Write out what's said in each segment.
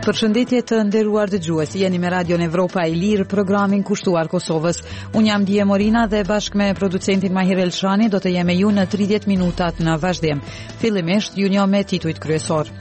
Përshëndetje të nderuar dëgjues, jeni me Radion Evropa e Lirë, programin kushtuar Kosovës. Unë jam Dije Morina dhe bashkë me producentin Mahir Elshani do të jemi ju në 30 minutat në vazhdim. Fillimisht ju njoh me titujt kryesor.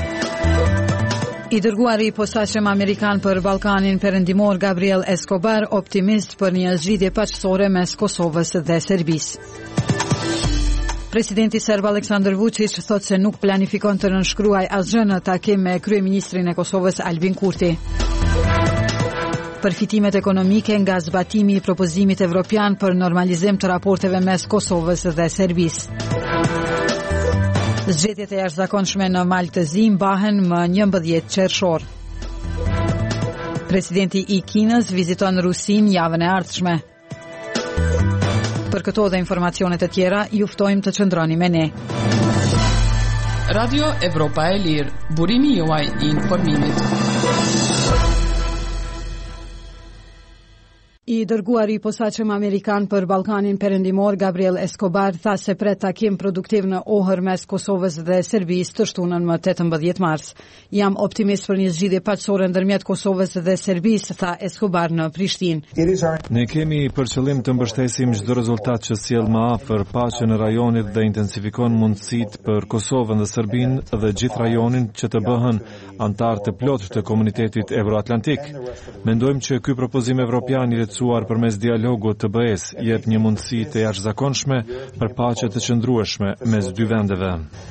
I dërguari i posaçëm amerikan për Ballkanin Perëndimor Gabriel Escobar optimist për një zgjidhje paqësore mes Kosovës dhe Serbisë. Presidenti serb Aleksandar Vučić thot se nuk planifikon të nënshkruaj asgjë në takim me kryeministrin e Kosovës Albin Kurti. Përfitimet ekonomike nga zbatimi i propozimit evropian për normalizim të raporteve mes Kosovës dhe Serbisë. Zgjedhjet e jashtëzakonshme në Maltëzi mbahen më 11 qershor. Presidenti i Kinës viziton Rusinë javën e ardhshme. Për këto dhe informacionet e tjera, ju ftojmë të qëndroni me ne. Radio Evropa e Lirë, burimi juaj i informimit. I dërguari i posaçëm amerikan për Ballkanin Perëndimor Gabriel Escobar tha se pret takim produktiv në Ohër mes Kosovës dhe Serbisë të shtunën më 18 mars. Jam optimist për një zgjidhje paqësore ndërmjet Kosovës dhe Serbisë, tha Escobar në Prishtinë. Ne kemi për qëllim të mbështesim çdo rezultat që sjell më afër paqen në rajonit dhe intensifikon mundësitë për Kosovën dhe Serbinë dhe gjithë rajonin që të bëhen antar të plotë të komunitetit euroatlantik. Mendojmë që ky propozim evropian i përmes dialogut të BE-s jep një mundësi të jashtëzakonshme për paqe të qëndrueshme mes dy vendeve.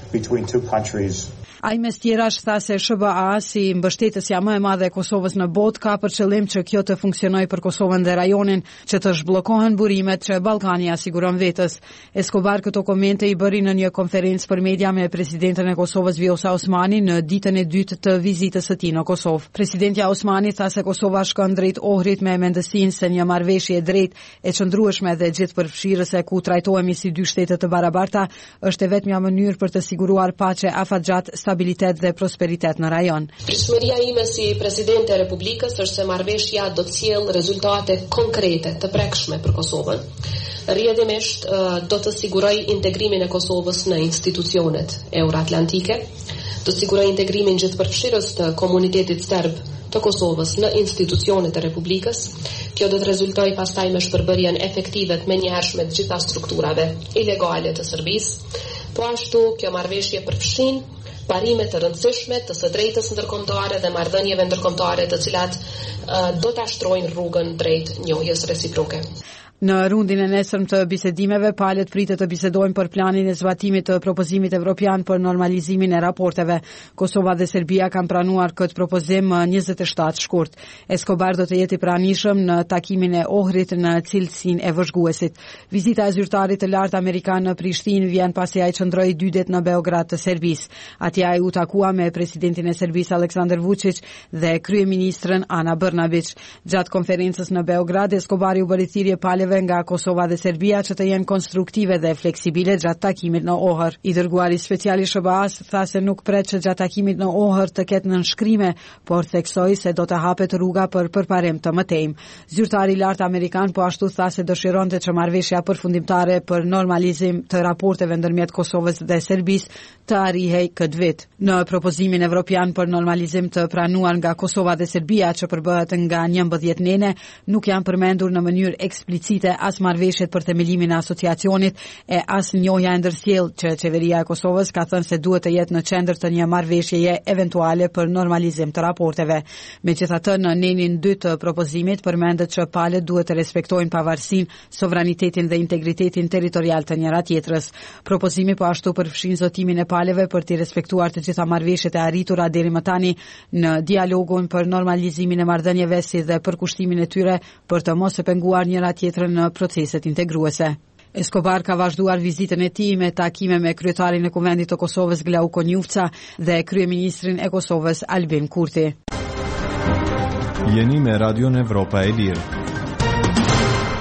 Ai mes tjerash tha se SBA si mbështetësja më e madhe e Kosovës në botë ka për qëllim që kjo të funksionojë për Kosovën dhe rajonin, që të zhbllokohen burimet që Ballkani asiguron vetës. Escobar këto komente i bëri në një konferencë për media me presidenten e Kosovës Vjosa Osmani në ditën e dytë të vizitës së tij në Kosovë. Presidenti Osmani tha se Kosova shkon drejt Ohrit me mendësinë se një marrëveshje e drejtë, e qëndrueshme dhe gjithëpërfshirëse ku trajtohemi si dy shtete të barabarta është e vetmja mënyrë për të siguruar paqe afatgjat, stabilitet dhe prosperitet në rajon. Pritshmëria ime si presidente e Republikës është se marrëveshja do të sjellë rezultate konkrete të prekshme për Kosovën. Rrjedhimisht do të sigurojë integrimin e Kosovës në institucionet euroatlantike, do të sigurojë integrimin gjithëpërfshirës të komunitetit serb të Kosovës në institucionet e Republikës. Kjo do të rezultojë pastaj me shpërbërjen efektive të menjëhershme të gjitha strukturave ilegale të Serbisë. Po ashtu, kjo marrëveshje përfshin parime të rëndësishme të së drejtës ndërkombëtare dhe marrëdhënieve ndërkombëtare të cilat do ta shtrojnë rrugën drejt njohjes reciproke. Në rundin e nesërm të bisedimeve, palët pritet të bisedojnë për planin e zbatimit të propozimit evropian për normalizimin e raporteve. Kosova dhe Serbia kanë pranuar këtë propozim 27 shkurt. Escobar do të jeti pranishëm në takimin e Ohrit në cilësinë e vëzhguesit. Vizita e zyrtarit të lartë amerikan në Prishtinë vjen pasi ai qëndroi 2 ditë në Beograd të Serbisë. Atje ai u takua me presidentin e Serbisë Aleksandar Vučić dhe kryeministrën Ana Brnabić. Gjatë konferencës në Beograd, Escobar u bëri thirrje palëve nga Kosova dhe Serbia që të jenë konstruktive dhe fleksibile gjatë takimit në Ohër. I dërguari special i SBA-s tha se nuk pret që gjatë takimit në Ohër të ketë nënshkrime, por theksoi se do të hapet rruga për përparim të mëtejmë. Zyrtari i lartë amerikan po ashtu tha se dëshironte që marrëveshja përfundimtare për normalizim të raporteve ndërmjet Kosovës dhe Serbisë të arrijej këtë vit. Në propozimin evropian për normalizim të pranuar nga Kosova dhe Serbia, që përbëhet nga 11 nene, nuk janë përmendur në mënyrë eksplicite as marrëveshjet për themelimin e asociacionit e as njohja e ndërsjellë që qeveria e Kosovës ka thënë se duhet të jetë në qendër të një marrëveshjeje eventuale për normalizim të raporteve. Megjithatë, në nenin 2 të propozimit përmendet që palët duhet të respektojnë pavarësinë, sovranitetin dhe integritetin territorial të njëra tjetrës. Propozimi po ashtu përfshin zotimin e palëve për të respektuar të gjitha marrëveshjet e arritura deri më tani në dialogun për normalizimin e marrëdhënieve si dhe për kushtimin e tyre për të mos e penguar njëra tjetrën në proceset integruese. Escobar ka vazhduar vizitën e tij me takime me kryetarin e Kuvendit të Kosovës Glauko Njufca dhe kryeministrin e Kosovës Albin Kurti. Jeni me Radion Evropa e Lirë.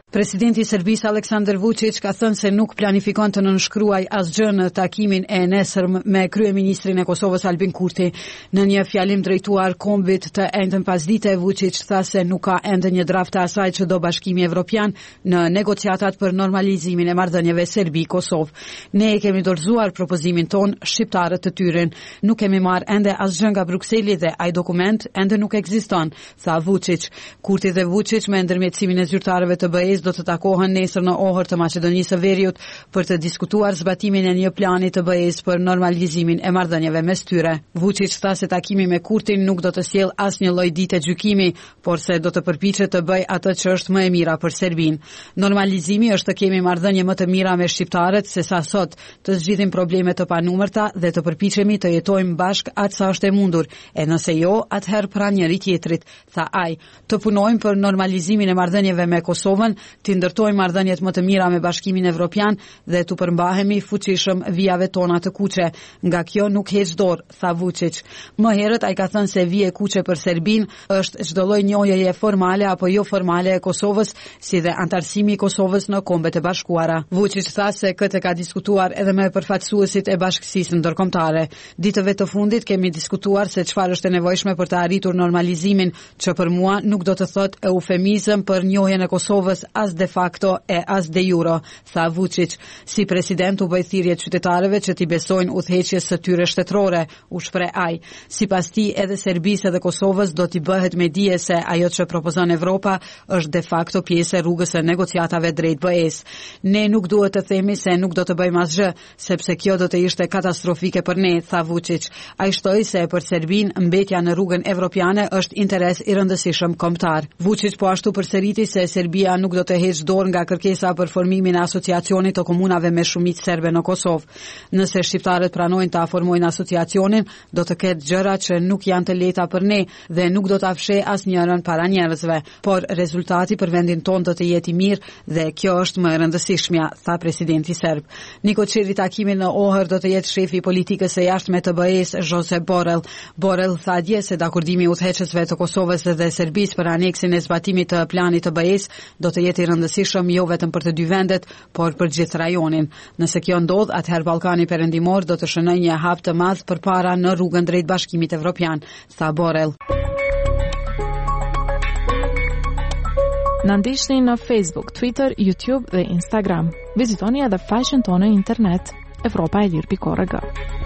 Presidenti i Serbisë Aleksandar Vučić ka thënë se nuk planifikon të nënshkruaj asgjë në takimin e nesërm me kryeministrin e Kosovës Albin Kurti. Në një fjalim drejtuar kombit të njëjtën pasdite, Vučić tha se nuk ka ende një draft të asaj që do Bashkimi Evropian në negociatat për normalizimin e marrëdhënieve Serbi-Kosovë. Ne e kemi dorëzuar propozimin ton, shqiptarët të tyren. Nuk kemi marrë ende asgjë nga Brukseli dhe ai dokument ende nuk ekziston, tha Vučić. Kurti dhe Vučić me ndërmjetësimin e zyrtarëve të BE-s do të takohen nesër në Ohër të Maqedonisë së Veriut për të diskutuar zbatimin e një plani të BE-s për normalizimin e marrëdhënieve mes tyre. Vučić tha se takimi me Kurtin nuk do të sjellë asnjë lloj dite gjykimi, por se do të përpiqet të bëjë atë që është më e mira për Serbinë. Normalizimi është të kemi marrëdhënie më të mira me shqiptarët se sa sot, të zgjidhim probleme të panumërta dhe të përpiqemi të jetojmë bashkë atë sa është e mundur, e nëse jo, atëherë pranë njëri tjetrit, tha ai. Të punojmë për normalizimin e marrëdhënieve me Kosovën, të ndërtojmë marrëdhëniet më të mira me Bashkimin Evropian dhe të përmbahemi fuqishëm vijave tona të kuqe. Nga kjo nuk heq dorë, tha Vučić. Më herët ai ka thënë se vije kuqe për Serbinë është çdo lloj njohjeje formale apo jo formale e Kosovës, si dhe antarësimi i Kosovës në Kombet e Bashkuara. Vučić tha se këtë ka diskutuar edhe me përfaqësuesit e Bashkisë Ndërkombëtare. Ditëve të fundit kemi diskutuar se çfarë është e nevojshme për të arritur normalizimin, që për mua nuk do të thotë eufemizëm për njohjen e Kosovës as de facto e as de jure, tha Vučić. Si president u bëj thirrje qytetarëve që t'i besojnë udhëheqjes së tyre shtetërore, u shpreh ai. Sipas tij, edhe Serbisë dhe Kosovës do t'i bëhet me dije se ajo që propozon Evropa është de facto pjesë e rrugës së negociatave drejt BE-s. Ne nuk duhet të themi se nuk do të bëjmë asgjë, sepse kjo do të ishte katastrofike për ne, tha Vučić. Ai shtoi se për Serbinë mbetja në rrugën evropiane është interes i rëndësishëm kombëtar. Vučić po ashtu përsëriti se Serbia nuk do të heq dorë nga kërkesa për formimin e asociacionit të komunave me shumicë serbe në Kosovë. Nëse shqiptarët pranojnë ta formojnë asociacionin, do të ketë gjëra që nuk janë të lehta për ne dhe nuk do ta fsheh asnjërin para njerëzve, por rezultati për vendin tonë do të jetë i mirë dhe kjo është më e rëndësishmja, tha presidenti serb. Nikoçiri takimin në Ohër do të jetë shefi i politikës së jashtme të BE-s, Josep Borrell. Borrell tha dje se dakordimi i udhëheqësve të Kosovës dhe Serbisë për aneksin e zbatimit të planit të BE-s do të jetë i rëndësishëm jo vetëm për të dy vendet, por për gjithë rajonin. Nëse kjo ndodh, atëherë Ballkani Perëndimor do të shënojë një hap të madh përpara në rrugën drejt Bashkimit Evropian, tha Borrell. Na ndiqni në Facebook, Twitter, YouTube dhe Instagram. Vizitoni edhe faqen tonë në internet evropaelir.org.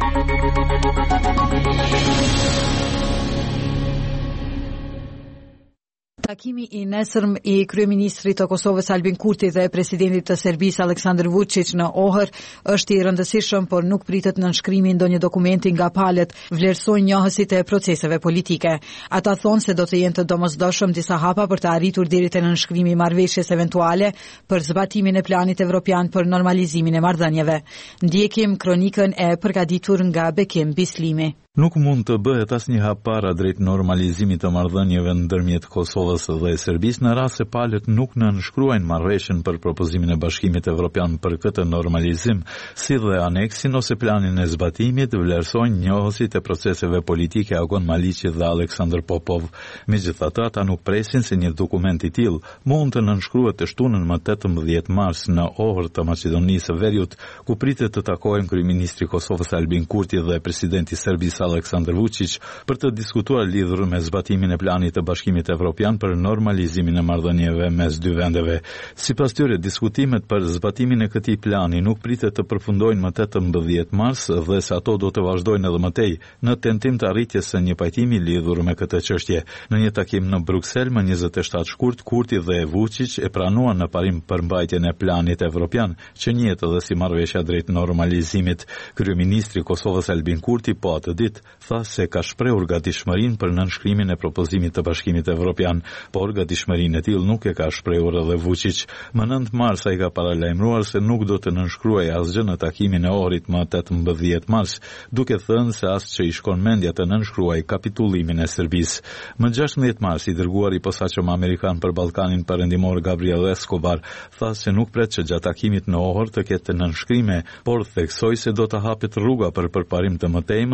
Takimi i nesërm i kryeministrit të Kosovës Albin Kurti dhe presidentit të Serbisë Aleksandar Vučić në Ohër është i rëndësishëm, por nuk pritet nënshkrimi ndonjë dokumenti nga palët, vlerësojnë njohësit e proceseve politike. Ata thonë se do të jenë të domosdoshëm disa hapa për të arritur deri te nënshkrimi i marrëveshjes eventuale për zbatimin e planit evropian për normalizimin e marrëdhënieve. Ndjekim kronikën e përgatitur nga Bekim Bislimi. Nuk mund të bëhet asnjë hap para drejt normalizimit të marrëdhënieve ndërmjet Kosovës dhe Serbisë në rast se palët nuk nënshkruajnë marrëveshjen për propozimin e Bashkimit Evropian për këtë normalizim, si dhe aneksin ose planin e zbatimit, vlerësojnë njohësit e proceseve politike Agon Maliqi dhe Aleksandr Popov. Megjithatë, ata nuk presin se një dokument i tillë mund të nënshkruhet të shtunën më 18 mars në Ohër të Maqedonisë së Veriut, ku pritet të takohen kryeministri i Kosovës Albin Kurti dhe presidenti i Serbisë Aleksandar Vučić për të diskutuar lidhur me zbatimin e planit të Bashkimit Evropian për normalizimin e marrëdhënieve mes dy vendeve. Sipas tyre, diskutimet për zbatimin e këtij plani nuk pritet të përfundojnë më 18 mars dhe se ato do të vazhdojnë edhe më tej në tentim të arritjes së një pajtimi lidhur me këtë çështje. Në një takim në Bruksel më 27 shkurt, Kurti dhe Vučić e pranuan në parim përmbajtjen e planit evropian, që njihet edhe si marrëveshja drejt normalizimit. Kryeministri i Kosovës Albin Kurti po atë ditë tha se ka shprehur gatishmërinë për nënshkrimin e propozimit të Bashkimit Evropian, por gatishmërinë e tillë nuk e ka shprehur edhe Vučić. Më 9 mars ai ka paralajmëruar se nuk do të nënshkruajë asgjë në takimin e Ohrit më 18 mars, duke thënë se as që i shkon mendja të nënshkruajë kapitullimin e Serbisë. Më 16 mars i dërguari i posaçëm amerikan për Ballkanin Perëndimor Gabriel Escobar tha se nuk pret që gjatë takimit në Ohër të ketë nënshkrime, por theksoi se do të hapet rruga për përparim të mëtejmë dhe se do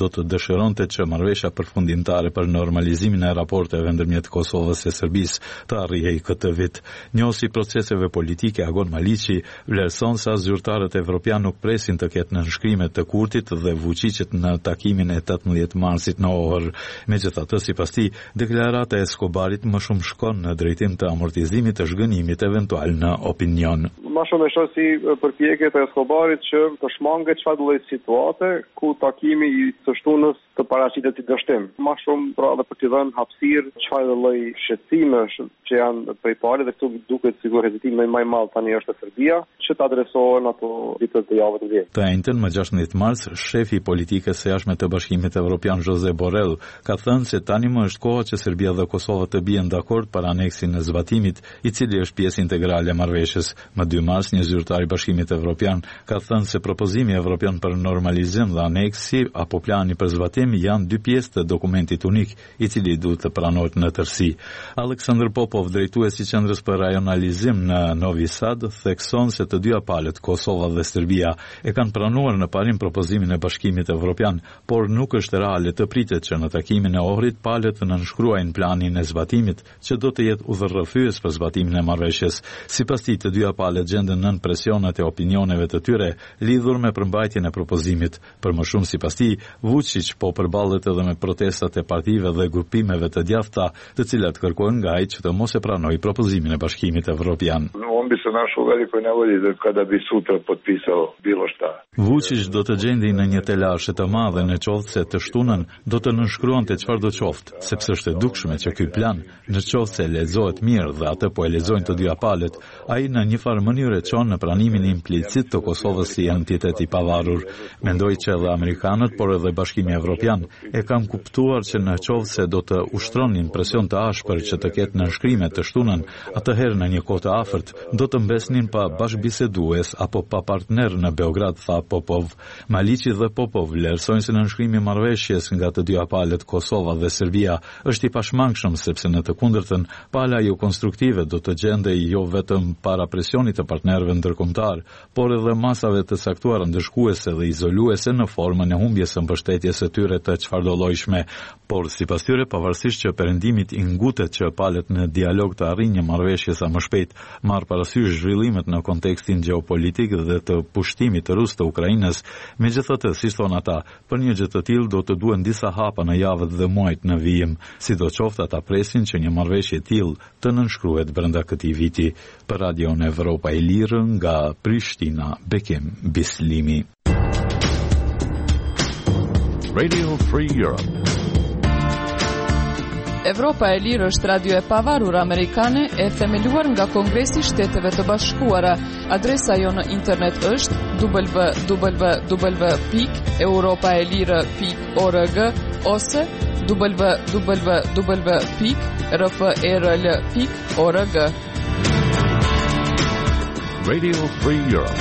do të dëshironte që marrëveshja përfundimtare për normalizimin e raporteve ndërmjet Kosovës e Serbisë të arrijej këtë vit. Njohësi proceseve politike Agon Maliqi vlerëson se zyrtarët evropian nuk presin të ketë nënshkrime të Kurtit dhe Vučićit në takimin e 18 marsit në Ohër. Megjithatë, sipas tij, deklarata e Escobarit më shumë shkon në drejtim të amortizimit të zhgënjimit eventual në opinion. Ma shumë e shoh si përpjekje të Escobarit që të shmanget çfarë lloj situate ku takimi i së shtunës të paraqitet si dështim. Ma shumë pra edhe për të dhënë hapësirë çfarë lloj shqetësimesh që janë prej pare dhe këtu duket sigur hezitimi më i madh tani është e Serbia që të adresohen ato ditët të javës të vjetër. Të njëjtën më 16 mars, shefi i politikës së jashtme të Bashkimit Evropian Josep Borrell ka thënë se tani më është koha që Serbia dhe Kosova të bien dakord për aneksin e zbatimit, i cili është pjesë integrale e marrëveshjes. Më 2 mars, një zyrtar i Bashkimit Evropian ka thënë se propozimi evropian për normalizim dhe aneksi apo plani për zbatim janë dy pjesë të dokumentit unik, i cili duhet të pranohet në tërësi. Aleksandr Popov, drejtuesi i Qendrës për Rajonalizim në Novi Sad, thekson se të dyja palët, Kosova dhe Serbia, e kanë pranuar në parim propozimin e Bashkimit Evropian, por nuk është reale të pritet që në takimin e Ohrit palët të nënshkruajnë planin e zbatimit, që do të jetë udhërrëfyes për zbatimin e marrëveshjes. Sipas tij, të dyja palët gjenden nën presionet e opinioneve të tyre lidhur me përmbajtjen e propozimit. Për më shumë, sipas tij, Vučić po përballet edhe me protestat e partive dhe grupimeve të djathta, të cilat kërkojnë nga ai që të mos e pranojë propozimin e Bashkimit Evropian. On bi se našao u velikoj nevolji kada bi sutra potpisao bilo šta. Vučić do të gjendej në një telashe të madhe në qoftë se të shtunën do të nënshkruante çfarë do qoftë, sepse është e dukshme që ky plan, në qoftë se lexohet mirë dhe atë po e lexojnë të dyja palët, ai në një farë mënyrë çon në pranimin implicit të Kosovës si entitet i pavarur. Mendoj që edhe amerikanët, por edhe Bashkimi Evropian e kanë kuptuar që në qoftë se do të ushtronin presion të ashpër që të ketë nënshkrime të shtunën, atëherë në një kohë të afërt do të mbesnin pa bashkëbisedues apo pa partner në Beograd, tha Popov. Maliqi dhe Popov vlerësojnë se nënshkrimi i marrëveshjes nga të dyja palët, Kosova dhe Serbia, është i pashmangshëm sepse në të kundërtën, pala jo konstruktive do të gjendej jo vetëm para presionit të partnerëve ndërkombëtar, por edhe masave të caktuara ndëshkuese dhe izoluese në formën e humbjes së mbështetjes së tyre të çfarëdolojshme. Por sipas tyre, pavarësisht që perëndimit i ngutet që palët në dialog të arrijnë një marrëveshje sa më shpejt, marr parasysh zhvillimet në kontekstin gjeopolitik dhe të pushtimit rus të Ukrainës, megjithatë, si thon ata, për një gjë të tillë do të duhen disa hapa në javët dhe muajt në vijim, sidoqoftë ata presin që një marrëveshje e tillë të nënshkruhet brenda këtij viti. Për Radion Evropa e Lirë nga Prishtina, Bekim Bislimi. Radio Free Europe. Evropa e Lirë është radio e pavarur amerikane e themeluar nga Kongresi i Shteteve të Bashkuara. Adresa jo në internet është www.europaelire.org ose www.rferl.org. Radio Free Europe.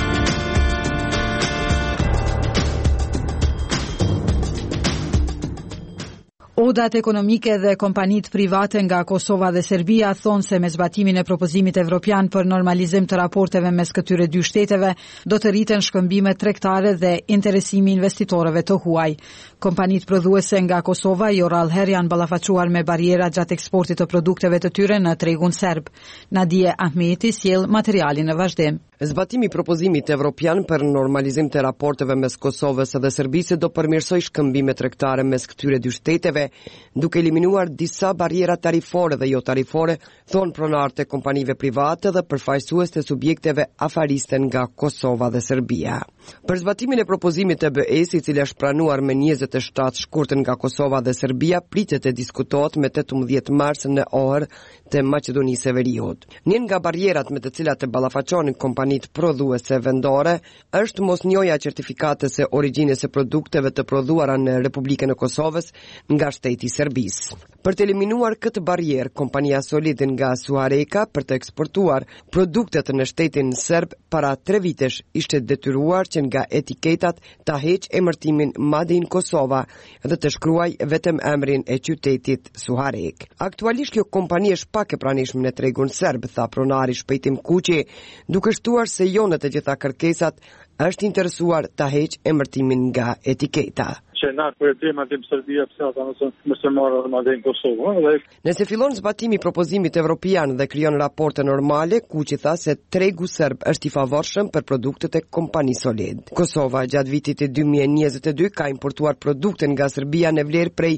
Odat ekonomike dhe kompanitë private nga Kosova dhe Serbia thonë se me zbatimin e propozimit evropian për normalizim të raporteve mes këtyre dy shteteve do të rriten shkëmbimet tregtare dhe interesimi investitorëve të huaj. Kompanitë prodhuese nga Kosova jo rallëherë janë ballafaquar me bariera gjatë eksportit të produkteve të tyre në tregun serb. Nadije Ahmeti sjell materialin në vazhdim. Zbatimi i propozimit evropian për normalizim të raporteve mes Kosovës dhe Serbisë do përmirësoj shkëmbimet tregtare mes këtyre dy shteteve, duke eliminuar disa bariera tarifore dhe jo tarifore, thonë pronarët e kompanive private dhe përfaqësues të subjekteve afariste nga Kosova dhe Serbia. Për zbatimin e propozimit të BE-s, i cili është pranuar me 27 shkurtën nga Kosova dhe Serbia, pritet të diskutohet me 18 mars në Ohër të Maqedonisë së Veriut. Një nga barierat me të cilat të ballafaqonin kompanitë prodhuese vendore është mosnjoja certifikatës së origjinës së produkteve të prodhuara në Republikën e Kosovës nga shteti i Serbisë. Për të eliminuar këtë barierë, kompania Solid nga Suareka për të eksportuar produktet në shtetin serb para 3 vitesh ishte detyruar që nga etiketat ta heqë emërtimin Made in Kosova dhe të shkruaj vetëm emrin e qytetit Suarek. Aktualisht kjo kompani është pak e pranishme në tregun serb, tha pronari Shpejtim Kuqi, duke shtuar se jo në të gjitha kërkesat është interesuar ta heqë emërtimin nga etiketa. që na kur e dim Serbia pse ata mos e marrë madje Kosovën. Nëse fillon zbatimi i propozimit evropian dhe krijon raporte normale, Kuqi tha se tregu serb është i favorshëm për produktet e kompanisë Soled. Kosova gjatë vitit 2022 ka importuar produkte nga Serbia në vlerë prej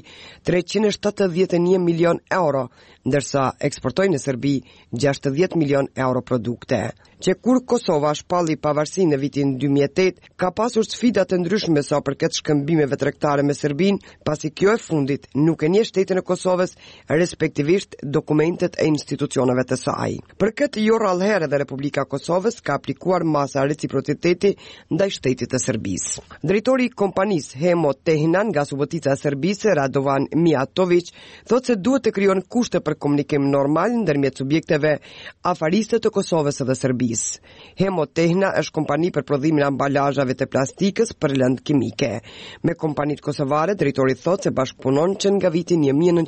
371 milion euro, ndërsa eksportoi në Serbi 60 milion euro produkte. Që kur Kosova shpalli pavarësinë në vitin 2008, ka pasur sfida të ndryshme sa përket shkëmbimeve tregtare me Serbinë, pasi kjo e fundit nuk e njeh shtetin e Kosovës, respektivisht dokumentet e institucioneve të saj. Për këtë jo rrallëherë dhe Republika e Kosovës ka aplikuar masa reciprociteti ndaj shtetit të Serbisë. Drejtori i kompanisë Hemo Tehna nga Subotica e Serbisë, Radovan Mijatović, thotë se duhet të krijon kushte për komunikim normal ndërmjet subjekteve afariste të Kosovës dhe Serbisë. Hemo Tehna është kompani për prodhimin e ambalazhave të plastikës për lëndë kimike. Me kompanitë kosovare, drejtori thotë se bashkëpunon që nga viti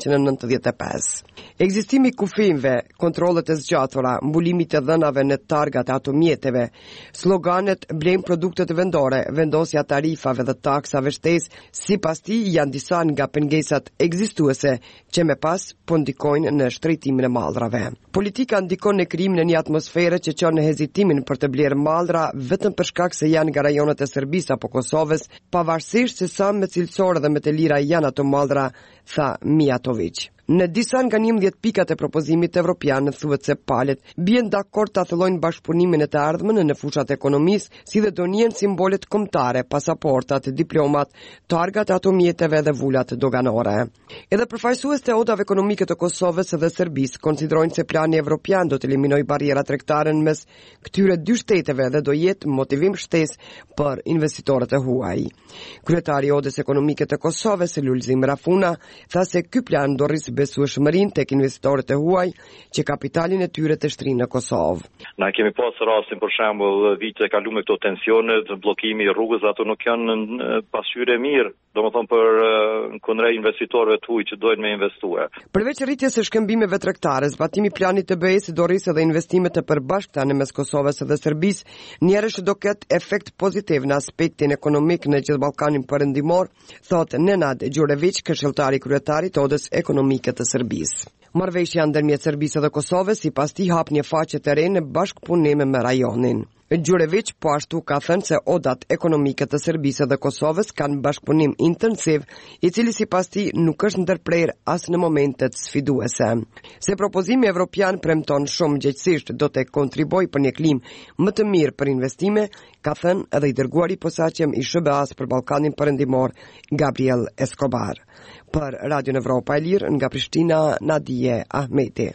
1995. Ekzistimi i kufijve, kontrollet e zgjatura, mbulimi të dhënave në targat e automjeteve, sloganet blejmë produktet vendore, vendosja tarifave dhe taksave shtesë, sipas tij janë disa nga pengesat ekzistuese që me pas po ndikojnë në shtrejtimin e mallrave. Politika ndikon në krijimin e një atmosfere që çon në hezitimin për të blerë mallra vetëm për shkak se janë nga rajonet e Serbisë apo Kosovës, pavarësisht se sa më cilësore dhe më të lira janë ato mallra, tha Mijatović. Në disa nga 11 pikat e propozimit evropian thuhet se palët bien dakord ta thellojnë bashkëpunimin e të ardhmen në fushat e ekonomisë, si dhe do njihen simbolet kombëtare, pasaportat, diplomat, targat e automjeteve dhe vulat doganore. Edhe përfaqësuesit e odave ekonomike të Kosovës dhe Serbisë konsiderojnë se plani evropian do të eliminojë barrierat tregtare mes këtyre dy shteteve dhe do jetë motivim shtesë për investitorët e huaj. Kryetari i odës ekonomike të Kosovës, Lulzim Rafuna, tha se ky plan do rrisë besueshmërinë tek investitorët e huaj që kapitalin e tyre të shtrinë në Kosovë. Na kemi pasur rastin për shembull vitet e kaluara me këto tensione, bllokimi i rrugës, ato nuk janë pasqyrë e mirë, domethënë për kundrejt investitorëve të huaj që dojnë me investuar. Përveç rritjes së shkëmbimeve tregtare, zbatimi i planit të BE-s do rrisë edhe investimet e përbashkëta në mes Kosovës dhe Serbisë, njerësh do ketë efekt pozitiv në aspektin ekonomik në gjithë Ballkanin perëndimor, thotë Nenad Gjurević, këshilltari kryetari të odës ekonomike të Serbisë. Marrëveshja ndërmjet Serbisë dhe Kosovës sipas tij hap një faqe të re në bashkëpunim me rajonin. Gjurević po ashtu ka thënë se odat ekonomike të Serbisë dhe Kosovës kanë bashkëpunim intensiv, i cili sipas tij nuk është ndërprerë as në momentet sfiduese. Se propozimi evropian premton shumë gjetësisht do të kontribuojë për një klimë më të mirë për investime, ka thënë edhe i dërguari posaçëm i SBA-s për Ballkanin perëndimor, Gabriel Escobar. Për Radio Evropa e Lirë nga Prishtina, Nadije Ahmeti.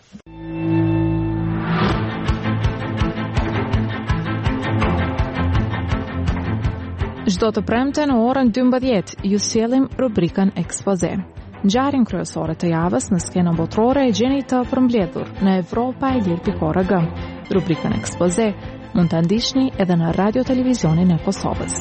Çdo të premte në orën 12 ju sjellim rubrikën Ekspoze. Ngjarjen kryesore të javës në skenën botërore e gjeni të përmbledhur në europaelir.org. Rubrikën Ekspoze mund ta ndiqni edhe në radio televizionin e Kosovës.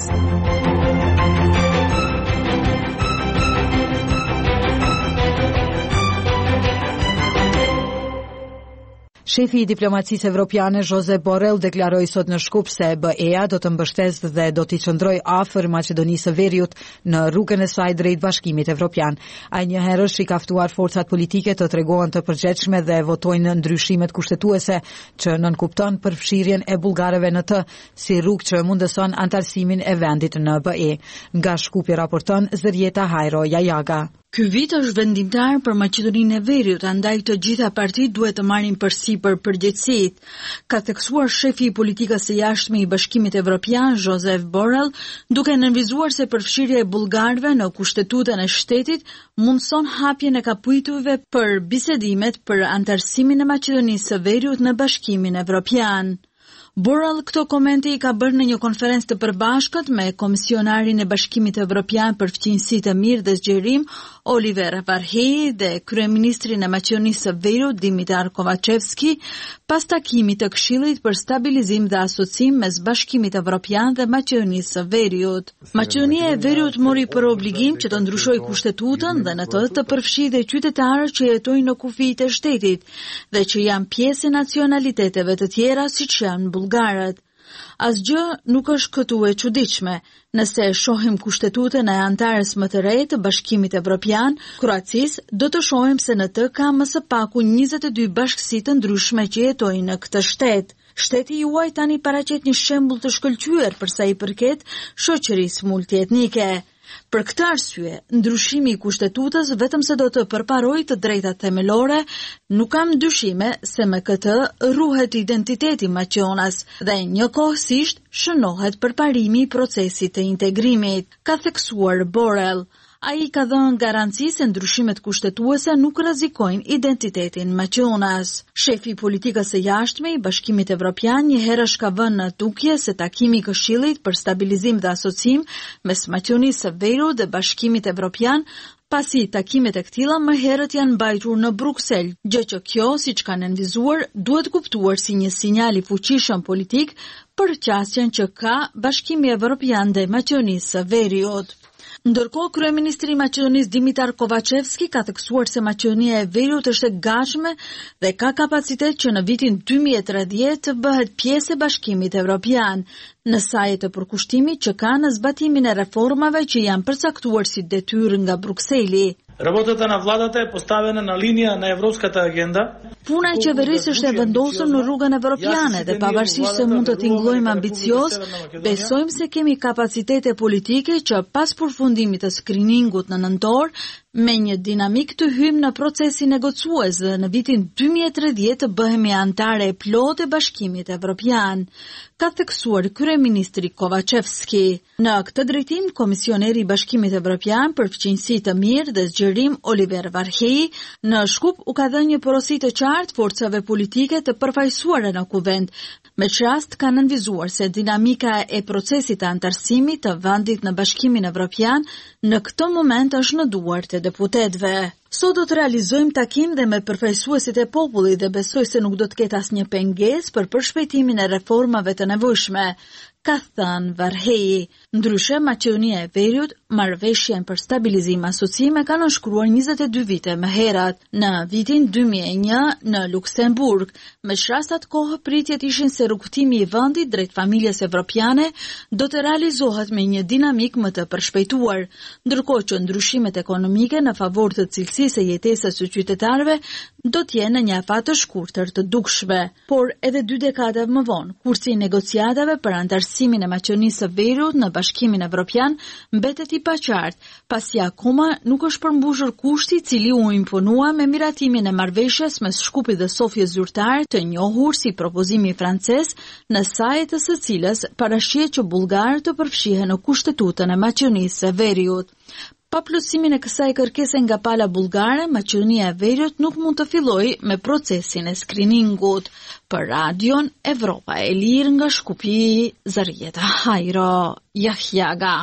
Shefi i diplomacisë evropiane Josep Borrell deklaroi sot në Shkup se BE-a do të mbështesë dhe do t'i qëndrojë afër Maqedonisë së Veriut në rrugën e saj drejt Bashkimit Evropian. Ai njëherë i ka ftuar forcat politike të tregohen të përgjegjshme dhe votojnë ndryshimet kushtetuese që nënkupton përfshirjen e bullgarëve në të si rrugë që mundëson antarësimin e vendit në BE. Nga Shkupi raporton Zërieta Hajro Jajaga. Ky vit është vendimtar për Maqedoninë e Veriut, andaj të gjitha partitë duhet të marrin përsipër përgjegjësitë, ka theksuar shefi i politikës së jashtme i Bashkimit Evropian, Josep Borrell, duke nënvizuar se përfshirja e bullgarëve në kushtetutën e shtetit mundson hapjen e kapitujve për bisedimet për antarësimin e Maqedonisë së Veriut në Bashkimin Evropian. Borrell këto komente i ka bërë në një konferencë të përbashkët me komisionarin e Bashkimit Evropian për fqinjësi të mirë dhe zgjerim, Oliver Varhej, dhe kryeministrin e Maqedonisë së Veriut, Dimitar Kovacevski, pas takimit të Këshillit për stabilizim dhe asocim mes Bashkimit Evropian dhe Maqedonisë së Veriut. Maqedonia e Veriut mori për obligim që të ndryshojë kushtetutën dhe në të përfshijë dhe qytetarët që jetojnë në kufijtë e shtetit dhe që janë pjesë e nacionaliteteve të tjera siç janë bullgarët. Asgjë nuk është këtu e çuditshme. Nëse shohim kushtetutën e antarës më të re të Bashkimit Evropian, Kroacisë, do të shohim se në të ka më së paku 22 bashkësi të ndryshme që jetojnë në këtë shtet. Shteti juaj tani paraqet një shembull të shkëlqyer për sa i përket shoqërisë multietnike. Për këtë arsye, ndryshimi i kushtetutës vetëm se do të përparojë të drejtat themelore, nuk kam dyshime se me këtë ruhet identiteti Maqedonas dhe njëkohësisht shënohet përparimi i procesit të integrimit, ka theksuar Borrell. Ai ka dhënë garanci se ndryshimet kushtetuese nuk rrezikojnë identitetin Maqedonas. Shefi i politikës së jashtme i Bashkimit Evropian një herë ka vënë në dukje se takimi i Këshillit për stabilizim dhe asocim mes Maqedonisë së Veriut dhe Bashkimit Evropian pasi takimet e këtilla më herët janë mbajtur në Bruksel, gjë që kjo, siç kanë nënvizuar, duhet kuptuar si një sinjal i fuqishëm politik për qasjen që ka Bashkimi Evropian dhe Maqedonisë së Veriut. Ndërkohë, kryeministri i Maqedonisë Dimitar Kovacevski ka theksuar se Maqedonia e Veriut është e gatshme dhe ka kapacitet që në vitin 2030 të bëhet pjesë e Bashkimit Evropian, në saje të përkushtimit që ka në zbatimin e reformave që janë përcaktuar si detyrë nga Brukseli. Работата на владата е поставена на линија на европската агенда. Puna e qeverisë është e vendosur në rrugën evropiane dhe pavarësisht se mund të tingëllojmë ambicioz, besojmë se kemi kapacitete politike që pas përfundimit të skriningut në nëntor, me një dinamik të hyjmë në procesin negociues dhe në vitin 2030 të bëhemi antare e plotë e Bashkimit Evropian, ka theksuar kryeministri Kovacevski. Në këtë drejtim, komisioneri i Bashkimit Evropian për fqinjësi të mirë dhe zgjerim Oliver Varhei në Shkup u ka dhënë një porosi të qartë forcave politike të përfaqësuara në kuvend. Me rast ka nënvizuar se dinamika e procesit të antarësimit të vendit në Bashkimin Evropian në këtë moment është në duart e deputetëve. Sot do të realizojmë takim dhe me përfaqësuesit e popullit dhe besoj se nuk do të ketë asnjë pengesë për përshpejtimin e reformave të nevojshme, ka thënë Varhei. Ndryshe, Maqedonia e Veriut, marrëveshjen për stabilizim asocime ka nënshkruar 22 vite më herët, në vitin 2001 në Luksemburg. Me shrastat kohë pritjet ishin se rrugtimi i vendit drejt familjes evropiane do të realizohet me një dinamik më të përshpejtuar, ndërkohë që ndryshimet ekonomike në favor të cilësisë e jetesës së qytetarëve do të jenë në një afat të shkurtër të dukshme. Por edhe 2 dekada më vonë, kursi i negociatave për antarësimin e Maqedonisë së Veriut në Bashkimin Evropian mbetet i paqartë, pasi akoma nuk është përmbushur kushti i cili u imponua me miratimin e marrëveshjes mes Shkupit dhe Sofjes zyrtar, të njohur si propozimi francez, në saje të së cilës parashihet që bullgarët të përfshihen në kushtetutën e Maqedonisë së Veriut. Pa plotësimin e kësaj kërkese nga pala bullgare, Maqedonia e Veriut nuk mund të fillojë me procesin e skriningut. Për Radion Evropa e Lirë nga Shkupi, Zarieta Hajro Jahjaga.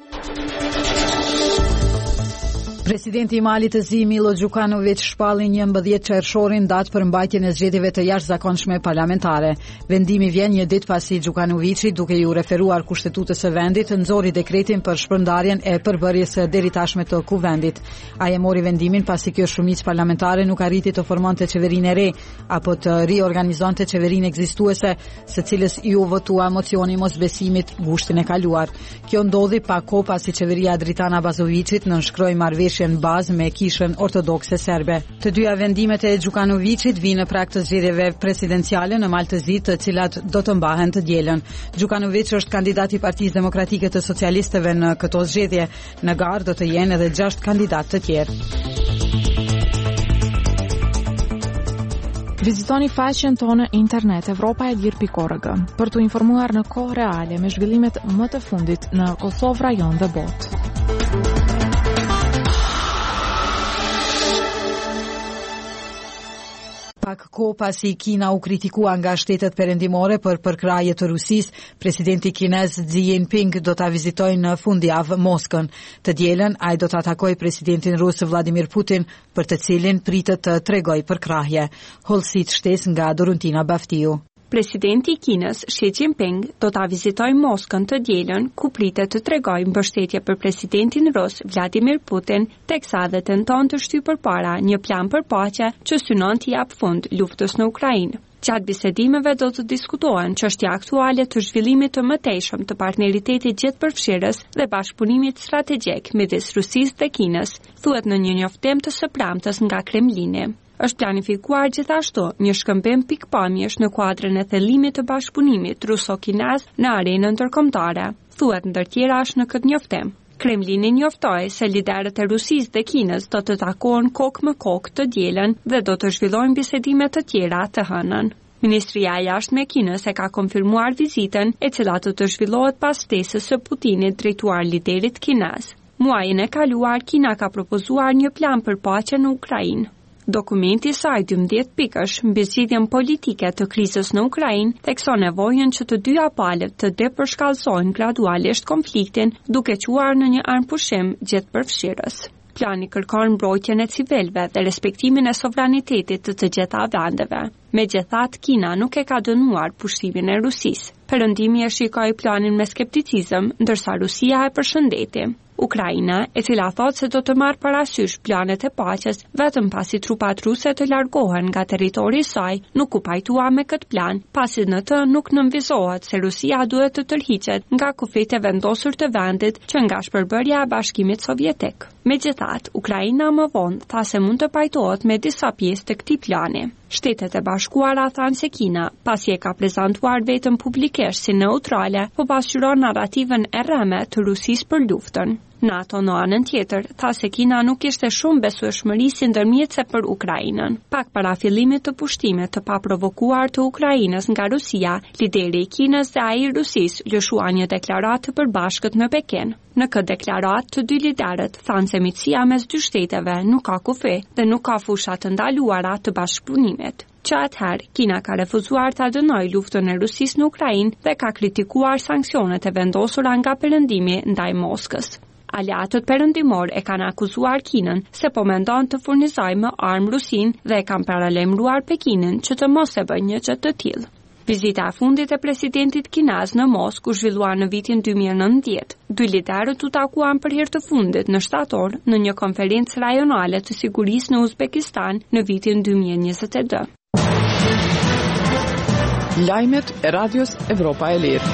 Presidenti i Malit të Zi Milo Đukanović shpalli 11 qershorin datë për mbajtjen e zgjedhjeve të jashtëzakonshme parlamentare. Vendimi vjen një ditë pasi Đukanovići, duke ju referuar kushtetutës së vendit, nxori dekretin për shpërndarjen e përbërjes së deri tashme të kuvendit. Ai e mori vendimin pasi kjo shumicë parlamentare nuk arriti të formonte qeverinë e re apo të riorganizonte qeverinë ekzistuese, së cilës ju votua mocioni mosbesimit gushtin e kaluar. Kjo ndodhi pa kohë pasi qeveria Dritana Bazovićit nënshkroi marrëveshje në bazë me kishën ortodokse serbe. Të dyja vendimet e Đukanovićit vinë në prag të zgjedhjeve presidenciale në Malë të Zi, të cilat do të mbahen të dielën. Đukanović është kandidat i Partisë Demokratike të Socialistëve në këto zgjedhje. Në garë do të jenë edhe 6 kandidat të tjerë. Vizitoni faqen tonë internet evropaelir.org për të informuar në kohë reale me zhvillimet më të fundit në Kosovë, rajon dhe botë. Pak kohë pasi Kina u kritikua nga shtetet perëndimore për përkrahje të Rusisë, presidenti kinez Xi Jinping do ta vizitojë në fundjavë Moskën. Të dielën ai do ta takojë presidentin rus Vladimir Putin, për të cilin pritet të tregojë përkrahje. Hollësit shtesë nga Doruntina Baftiu. Presidenti i Kinës, Xi Jinping, do ta vizitojë Moskën të dielën, ku pritet të tregojë mbështetje për presidentin rus Vladimir Putin, teksa dhe tenton të shtyjë përpara një plan për paqe që synon të jap fund luftës në Ukrainë. Gjatë bisedimeve do të diskutohen çështja aktuale të zhvillimit të mëtejshëm të partneritetit gjithëpërfshirës dhe bashkëpunimit strategjik midis Rusisë dhe Kinës, thuhet në një njoftim të së premtes nga Kremlini. Është planifikuar gjithashtu një shkëmbim pikpamjesh në kuadrën e thellimit të bashkëpunimit ruso-kinez në arenën ndërkombëtare, thuhet ndër tjerash në këtë njoftim. Kremlini njoftoi se liderët e Rusisë dhe Kinës do të takohen kokë me kokë të dielën dhe do të zhvillojnë bisedime të tjera të hënën. Ministria e Jashtme e Kinës e ka konfirmuar vizitën e cila do të zhvillohet pas ftesës së Putinit drejtuar liderit kinez. Muajin e kaluar Kina ka propozuar një plan për paqe në Ukrainë. Dokumenti i saj 12 pikësh mbi zgjidhjen politike të krizës në Ukrainë thekson nevojën që të dyja palët të depërshkallësojnë gradualisht konfliktin duke quar në një armpushim gjithëpërfshirës. Plani kërkon mbrojtjen e civilëve dhe respektimin e sovranitetit të gjitha vendeve. Megjithatë, Kina nuk e ka dënuar pushimin e Rusisë. Perëndimi e shikoi planin me skepticizëm, ndërsa Rusia e përshëndeti. Ukraina, e cila thot se do të marrë parasysh planet e paqes vetëm pasi trupat ruse të largohen nga territori i saj, nuk u pajtua me këtë plan, pasi në të nuk nënvizohet se Rusia duhet të tërhiqet nga kufit e vendosur të vendit që nga shpërbërja e Bashkimit Sovjetik. Megjithatë, Ukraina më vonë tha se mund të pajtohet me disa pjesë të këtij plani. Shtetet e Bashkuara thanë se Kina, pasi e ka prezantuar vetëm publikisht si neutrale, po pasqyron narrativën e rreme të Rusisë për luftën. NATO në anën tjetër tha se Kina nuk ishte shumë besueshmëri si ndërmjetëse për Ukrainën. Pak para fillimit të pushtimit të paprovokuar të Ukrainës nga Rusia, lideri i Kinës dhe ai i Rusisë lëshuan një deklaratë të përbashkët në Pekin. Në këtë deklaratë, të dy liderët thanë se miqësia mes dy shteteve nuk ka kufi dhe nuk ka fusha të ndaluara të bashkëpunimit. Që atëherë, Kina ka refuzuar ta dënojë luftën e Rusisë në Ukrainë dhe ka kritikuar sanksionet e vendosura nga perëndimi ndaj Moskës. Aleatët perëndimor e kanë akuzuar Kinën se po mendon të furnizojë më armë Rusinë dhe e kanë paralajmëruar Pekinin që të mos e bëjë një gjë të tillë. Vizita e fundit e presidentit kinez në Moskë u zhvillua në vitin 2019. Dy liderët u takuan për herë të fundit në shtator në një konferencë rajonale të sigurisë në Uzbekistan në vitin 2022. Lajmet e Radios Evropa e Lirë.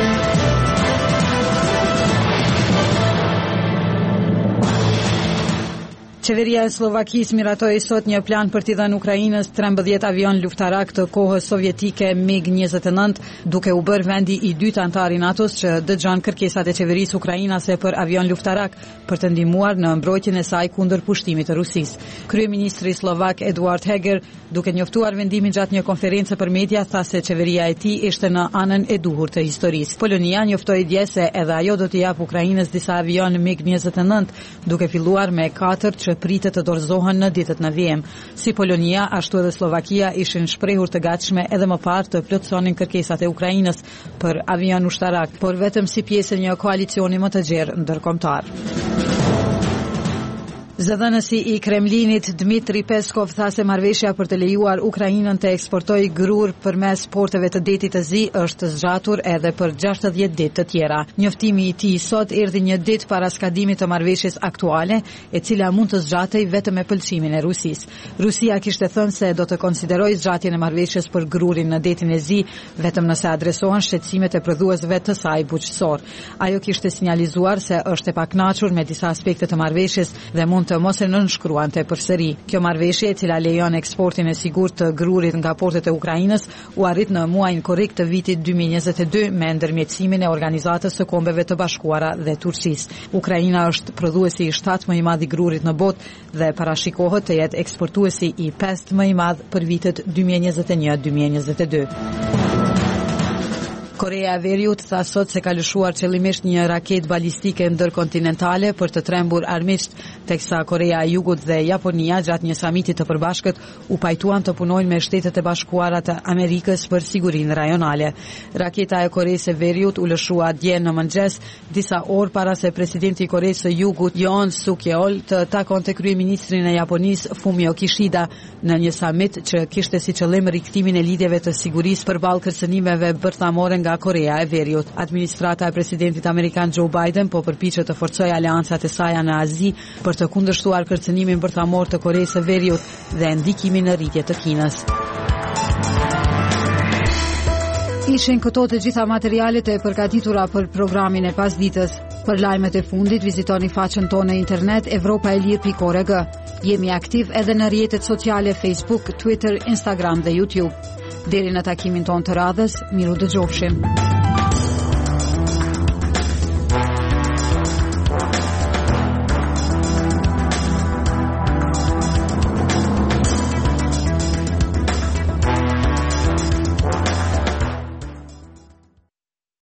Qeveria e Slovakisë miratoi sot një plan për t'i dhënë Ukrainës 13 avion luftarak të kohës sovjetike MiG-29, duke u bërë vendi i dytë antar i NATO-s që dëgjon kërkesat e qeverisë ukrainase për avion luftarak për të ndihmuar në mbrojtjen e saj kundër pushtimit të Rusisë. Kryeministri slovak Eduard Heger, duke njoftuar vendimin gjatë një konferencë për media, tha se qeveria e tij ishte në anën e duhur të historisë. Polonia njoftoi dje se edhe ajo do t'i japë Ukrainës disa avion MiG-29, duke filluar me 4 që pritet të dorëzohen në ditët në vijim. Si Polonia, ashtu edhe Slovakia ishin shprehur të gatshme edhe më parë të plotësonin kërkesat e Ukrainës për avion ushtarak, por vetëm si pjesë e një koalicioni më të gjerë ndërkombëtar. Zëdhënësi i Kremlinit Dmitri Peskov tha se marrëveshja për të lejuar Ukrainën të eksportojë grur përmes porteve të Detit të Zi është zgjatur edhe për 60 ditë të tjera. Njoftimi i tij sot erdhi një ditë para skadimit të marrëveshjes aktuale, e cila mund të zgjatej vetëm me pëlqimin e Rusisë. Rusia kishte thënë se do të konsiderojë zgjatjen e marrëveshjes për grurin në Detin e Zi vetëm nëse adresohen shqetësimet e prodhuesve të saj bujqësor. Ajo kishte sinjalizuar se është e pakënaqur me disa aspekte të marrëveshjes dhe mund të mos e nënshkruante përsëri. Kjo marrëveshje, e cila lejon eksportin e sigurt të grurit nga portet e Ukrainës, u arrit në muajin korrekt të vitit 2022 me ndërmjetësimin e Organizatës së Kombeve të Bashkuara dhe Turqisë. Ukraina është prodhuesi i 7 më i madh i grurit në botë dhe parashikohet të jetë eksportuesi i 5 më i madh për vitet 2021-2022. Korea e Veriut tha sot se ka lëshuar qëllimisht një raketë balistike ndërkontinentale për të trembur armiqt, teksa Korea e Jugut dhe Japonia gjatë një samiti të përbashkët u pajtuan të punojnë me Shtetet e Bashkuara të Amerikës për sigurinë rajonale. Raketa e Koreas së Veriut u lëshua dje në mëngjes, disa orë para se presidenti i Koreas së Jugut, Yoon Suk Yeol, të takonte kryeministrin e Japonisë Fumio Kishida në një samit që kishte si qëllim rikthimin e lidhjeve të sigurisë përballë kërcënimeve bërthamore nga Korea e Veriut. Administrata e presidentit amerikan Joe Biden po përpiqet të forcojë aleancat e saj në Azi për të kundërshtuar kërcënimin bërthamor të Koreas së Veriut dhe ndikimin në rritje të Kinës. Ishin këto të gjitha materialet e përgatitura për programin e pasditës. Për lajmet e fundit vizitoni faqen tonë në internet evropaelir.org. Jemi aktiv edhe në rrjetet sociale Facebook, Twitter, Instagram dhe YouTube. Deri në takimin tonë të radhës, miru dëgjofshim.